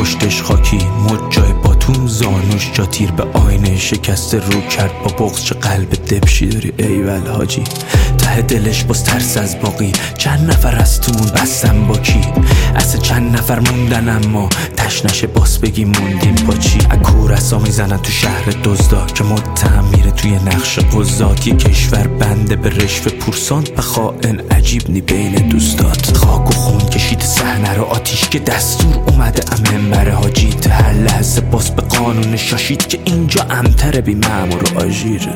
پشتش خاکی مجای باتوم زانوش جا تیر به آینه شکسته رو کرد با بغض. چه قلب دبشی داری ایول حاجی. ته دلش باز ترس از باقی. چند نفر از تومون بستن با کی؟ اصلا چند نفر موندن اما تشنشه باس بگی موندیم با چی؟ اکور اصا میزنن تو شهر دزدا که متهم میره توی نقش قضات. یه کشور بنده به رشوه پورسان و خائن عجیب نی بین دوستات. خاک و خون کشید صحنه رو آتیش که دستور اومده منبر حاجی. هر لحظه باس به قانون شاشید که اینجا امتر بی مأمور و آژیره.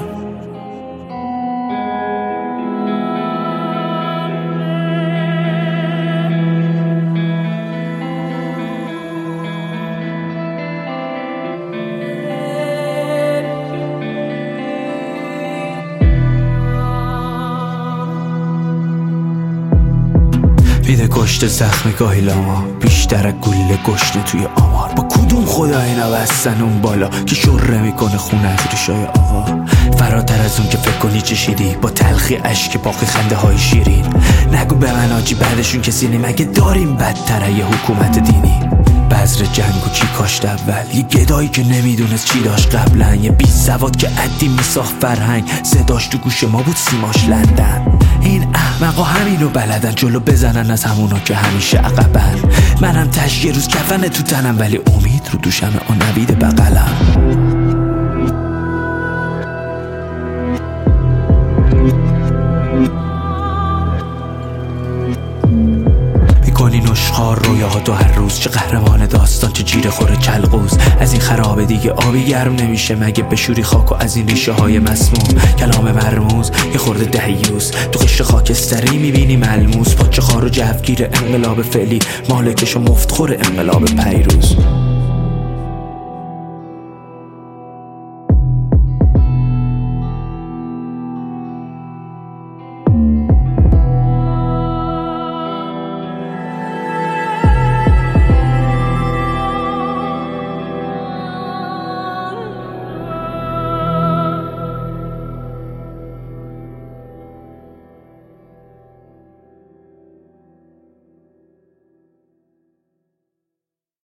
میده کشت زخم گاهی لاما بیشتر گله گشنه توی آمار. با کدوم خدا اینا بستن اون بالا که شره میکنه خونه از ریشای آقا؟ فراتر از اون که فکر کنی چشیدی با تلخی اشک باقی خنده های شیرین. نگو به من آجی بعدشون کسی نی مگه داریم بدتره یه حکومت دینی؟ بذر جنگو کی کاشت اول؟ یه گدایی که نمیدونست چی داشت قبلا. یه بی سواد که عدی میساخت فرهنگ صداش تو گوش ما بود سیماش لندن. این احمقا همینو بلدن جلو بزنن از همونا که همیشه عقبن. منم تش یه روز کفن تو تنم ولی امید رو دوشم آن نوید بغلم. میکنی نشخار رویاهاتو هر روز. چه قهرمان داستان چه جیره خوره کلغوز. از این خرابه دیگه آبی گرم نمیشه مگه بشوری خاک و از این ریشه های مسموم. کلام مرموز یه خورده دهیوز تو قشر خاکستری میبینی ملموس. پاچه خار و جوگیر انقلاب فعلی مالکش و مفتخور انقلاب پیروز.